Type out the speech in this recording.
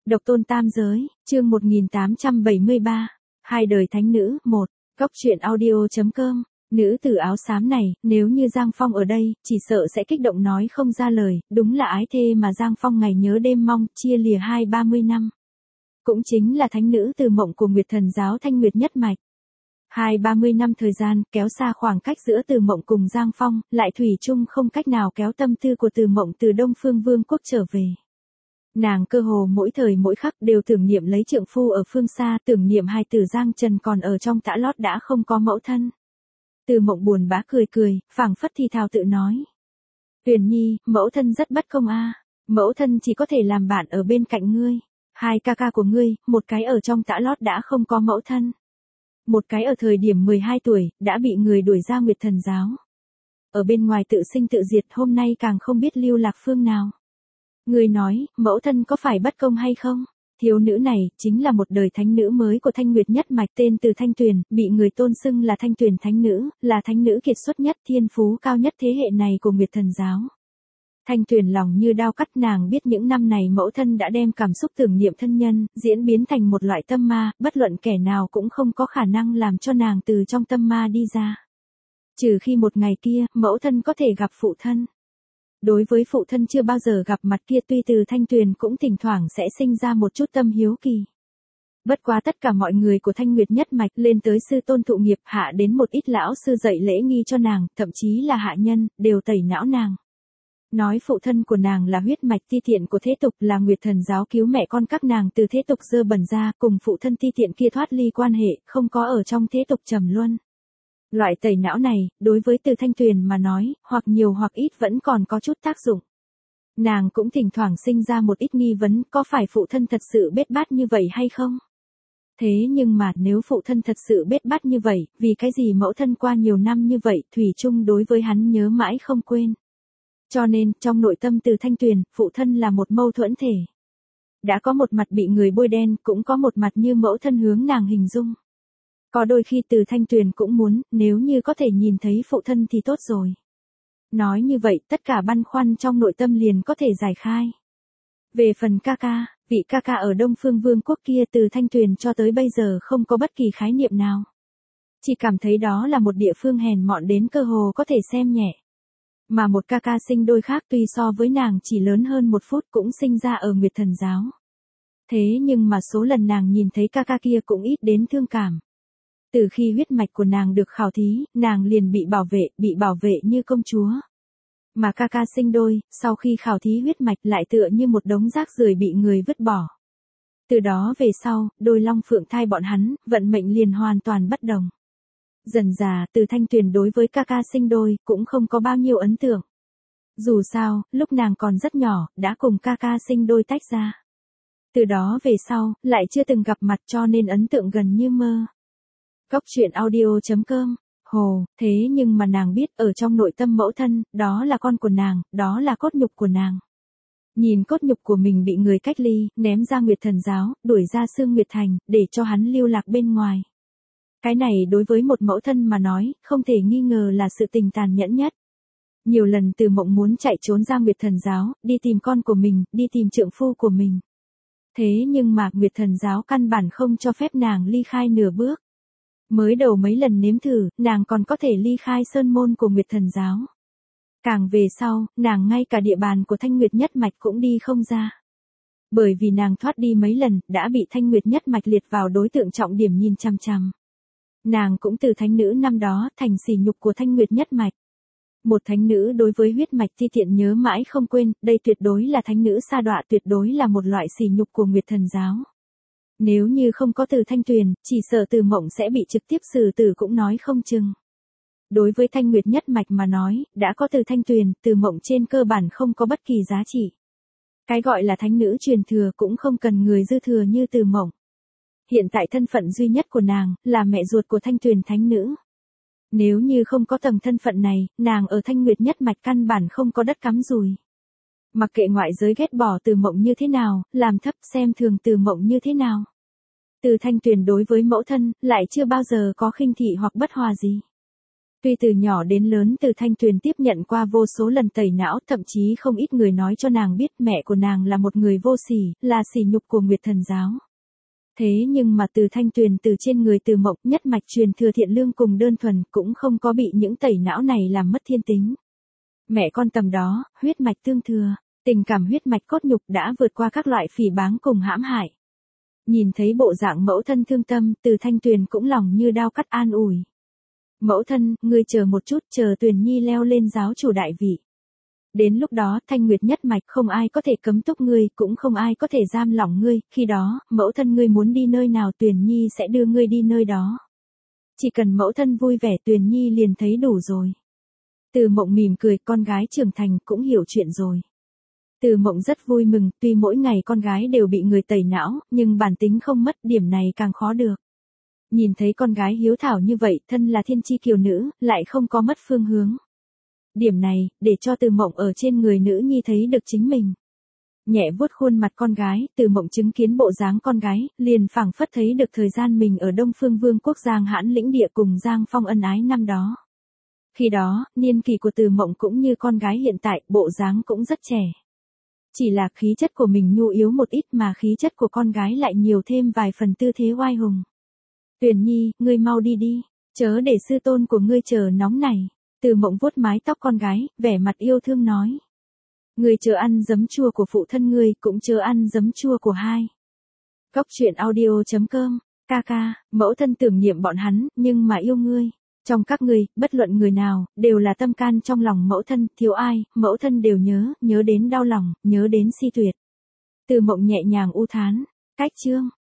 Độc tôn tam giới, chương 1873, hai đời thánh nữ, 1, Góc truyện audio.com, nữ tử áo xám này, nếu như Giang Phong ở đây, chỉ sợ sẽ kích động nói không ra lời, đúng là ái thê mà Giang Phong ngày nhớ đêm mong, chia lìa 20-30 năm. Cũng chính là thánh nữ từ mộng của Nguyệt Thần giáo Thanh Nguyệt nhất mạch. 20-30 năm thời gian, kéo xa khoảng cách giữa Từ Mộng cùng Giang Phong, lại thủy chung không cách nào kéo tâm tư của Từ Mộng từ Đông Phương Vương quốc trở về. Nàng cơ hồ mỗi thời mỗi khắc đều tưởng niệm lấy trượng phu ở phương xa, tưởng niệm hai tử Giang Trần còn ở trong tã lót đã không có mẫu thân. Từ Mộng buồn bã cười cười, phảng phất thì thào tự nói. Huyền Nhi, mẫu thân rất bất công a, mẫu thân chỉ có thể làm bạn ở bên cạnh ngươi. Hai ca ca của ngươi, một cái ở trong tã lót đã không có mẫu thân. Một cái ở thời điểm 12 tuổi, đã bị người đuổi ra Nguyệt Thần giáo. Ở bên ngoài tự sinh tự diệt, hôm nay càng không biết lưu lạc phương nào. Người nói, mẫu thân có phải bất công hay không? Thiếu nữ này, chính là một đời thánh nữ mới của Thanh Nguyệt nhất mạch, tên từ Thanh Tuyền, bị người tôn xưng là Thanh Tuyền thánh nữ, là thánh nữ kiệt xuất nhất, thiên phú cao nhất thế hệ này của Nguyệt Thần giáo. Thanh Tuyền lòng như đao cắt, nàng biết những năm này mẫu thân đã đem cảm xúc tưởng niệm thân nhân, diễn biến thành một loại tâm ma, bất luận kẻ nào cũng không có khả năng làm cho nàng từ trong tâm ma đi ra. Trừ khi một ngày kia, mẫu thân có thể gặp phụ thân. Đối với phụ thân chưa bao giờ gặp mặt kia, tuy từ Thanh Tuyền cũng thỉnh thoảng sẽ sinh ra một chút tâm hiếu kỳ. Bất quá tất cả mọi người của Thanh Nguyệt nhất mạch lên tới sư tôn thụ nghiệp, hạ đến một ít lão sư dạy lễ nghi cho nàng, thậm chí là hạ nhân, đều tẩy não nàng. Nói phụ thân của nàng là huyết mạch ti tiện của thế tục, là Nguyệt Thần giáo cứu mẹ con các nàng từ thế tục dơ bẩn ra, cùng phụ thân ti tiện kia thoát ly quan hệ, không có ở trong thế tục trầm luân. Loại tẩy não này, đối với Từ Thanh Tuyền mà nói, hoặc nhiều hoặc ít vẫn còn có chút tác dụng. Nàng cũng thỉnh thoảng sinh ra một ít nghi vấn, có phải phụ thân thật sự bết bát như vậy hay không? Thế nhưng mà, nếu phụ thân thật sự bết bát như vậy, vì cái gì mẫu thân qua nhiều năm như vậy, thủy chung đối với hắn nhớ mãi không quên. Cho nên, trong nội tâm Từ Thanh Tuyền, phụ thân là một mâu thuẫn thể. Đã có một mặt bị người bôi đen, cũng có một mặt như mẫu thân hướng nàng hình dung. Có đôi khi Từ Thanh Tuyền cũng muốn, nếu như có thể nhìn thấy phụ thân thì tốt rồi. Nói như vậy, tất cả băn khoăn trong nội tâm liền có thể giải khai. Về phần ca ca, vị ca ca ở Đông Phương Vương quốc kia, Từ Thanh Tuyền cho tới bây giờ không có bất kỳ khái niệm nào. Chỉ cảm thấy đó là một địa phương hèn mọn đến cơ hồ có thể xem nhẹ. Mà một ca ca sinh đôi khác tuy so với nàng chỉ lớn hơn một phút cũng sinh ra ở Nguyệt Thần giáo. Thế nhưng mà số lần nàng nhìn thấy ca ca kia cũng ít đến thương cảm. Từ khi huyết mạch của nàng được khảo thí, nàng liền bị bảo vệ như công chúa. Mà ca ca sinh đôi, sau khi khảo thí huyết mạch lại tựa như một đống rác rưởi bị người vứt bỏ. Từ đó về sau, đôi long phượng thai bọn hắn, vận mệnh liền hoàn toàn bất đồng. Dần dà, Từ Thanh Tuyền đối với ca ca sinh đôi, cũng không có bao nhiêu ấn tượng. Dù sao, lúc nàng còn rất nhỏ, đã cùng ca ca sinh đôi tách ra. Từ đó về sau, lại chưa từng gặp mặt cho nên ấn tượng gần như mơ. Góc truyện audio.com, Hồ, thế nhưng mà nàng biết ở trong nội tâm mẫu thân, đó là con của nàng, đó là cốt nhục của nàng. Nhìn cốt nhục của mình bị người cách ly, ném ra Nguyệt Thần giáo, đuổi ra Sương Nguyệt Thành, để cho hắn lưu lạc bên ngoài. Cái này đối với một mẫu thân mà nói, không thể nghi ngờ là sự tình tàn nhẫn nhất. Nhiều lần Từ Mộng muốn chạy trốn ra Nguyệt Thần giáo, đi tìm con của mình, đi tìm trượng phu của mình. Thế nhưng mà Nguyệt Thần giáo căn bản không cho phép nàng ly khai nửa bước. Mới đầu mấy lần nếm thử, nàng còn có thể ly khai sơn môn của Nguyệt Thần giáo. Càng về sau, nàng ngay cả địa bàn của Thanh Nguyệt nhất mạch cũng đi không ra. Bởi vì nàng thoát đi mấy lần, đã bị Thanh Nguyệt nhất mạch liệt vào đối tượng trọng điểm nhìn chằm chằm. Nàng cũng từ thánh nữ năm đó thành sỉ nhục của Thanh Nguyệt nhất mạch. Một thánh nữ đối với huyết mạch ti tiện nhớ mãi không quên, đây tuyệt đối là thánh nữ sa đọa, tuyệt đối là một loại sỉ nhục của Nguyệt Thần giáo. Nếu như không có Từ Thanh Tuyền, chỉ sợ Từ Mộng sẽ bị trực tiếp xử tử cũng nói không chừng. Đối với Thanh Nguyệt nhất mạch mà nói, đã có Từ Thanh Tuyền, Từ Mộng trên cơ bản không có bất kỳ giá trị. Cái gọi là thánh nữ truyền thừa cũng không cần người dư thừa như Từ Mộng. Hiện tại thân phận duy nhất của nàng, là mẹ ruột của Thanh Tuyền thánh nữ. Nếu như không có tầng thân phận này, nàng ở Thanh Nguyệt nhất mạch căn bản không có đất cắm rùi. Mặc kệ ngoại giới ghét bỏ Từ Mộng như thế nào, làm thấp xem thường Từ Mộng như thế nào. Từ Thanh Tuyền đối với mẫu thân, lại chưa bao giờ có khinh thị hoặc bất hòa gì. Tuy từ nhỏ đến lớn Từ Thanh Tuyền tiếp nhận qua vô số lần tẩy não, thậm chí không ít người nói cho nàng biết mẹ của nàng là một người vô sỉ, là sỉ nhục của Nguyệt Thần giáo. Thế nhưng mà Từ Thanh Tuyền từ trên người Từ Mộng, nhất mạch truyền thừa thiện lương cùng đơn thuần, cũng không có bị những tẩy não này làm mất thiên tính. Mẹ con tầm đó, huyết mạch tương thừa, tình cảm huyết mạch cốt nhục đã vượt qua các loại phỉ báng cùng hãm hại. Nhìn thấy bộ dạng mẫu thân thương tâm, Từ Thanh Tuyền cũng lòng như đao cắt an ủi. Mẫu thân, ngươi chờ một chút, chờ Tuyền Nhi leo lên giáo chủ đại vị. Đến lúc đó, Thanh Nguyệt nhất mạch không ai có thể cấm túc ngươi, cũng không ai có thể giam lỏng ngươi, khi đó, mẫu thân ngươi muốn đi nơi nào Tuyền Nhi sẽ đưa ngươi đi nơi đó. Chỉ cần mẫu thân vui vẻ Tuyền Nhi liền thấy đủ rồi. Từ Mộng mỉm cười, con gái trưởng thành cũng hiểu chuyện rồi. Từ Mộng rất vui mừng, tuy mỗi ngày con gái đều bị người tẩy não, nhưng bản tính không mất, điểm này càng khó được. Nhìn thấy con gái hiếu thảo như vậy, thân là thiên chi kiều nữ, lại không có mất phương hướng. Điểm này, để cho Từ Mộng ở trên người nữ nhi thấy được chính mình. Nhẹ vuốt khuôn mặt con gái, Từ Mộng chứng kiến bộ dáng con gái, liền phảng phất thấy được thời gian mình ở Đông Phương Vương quốc Giang Hãn lĩnh địa cùng Giang Phong ân ái năm đó. Khi đó, niên kỷ của Từ Mộng cũng như con gái hiện tại, bộ dáng cũng rất trẻ. Chỉ là khí chất của mình nhu yếu một ít mà khí chất của con gái lại nhiều thêm vài phần tư thế oai hùng. Tuyền Nhi, ngươi mau đi đi, chớ để sư tôn của ngươi chờ nóng này. Từ Mộng vuốt mái tóc con gái, vẻ mặt yêu thương nói. Ngươi chớ ăn giấm chua của phụ thân ngươi, cũng chớ ăn giấm chua của hai. Cốc truyện audio.com, ca, mẫu thân tưởng niệm bọn hắn, nhưng mà yêu ngươi. Trong các ngươi, bất luận người nào, đều là tâm can trong lòng mẫu thân, thiếu ai, mẫu thân đều nhớ đến đau lòng, nhớ đến si tuyệt. Từ Mộng nhẹ nhàng u thán, cách chương.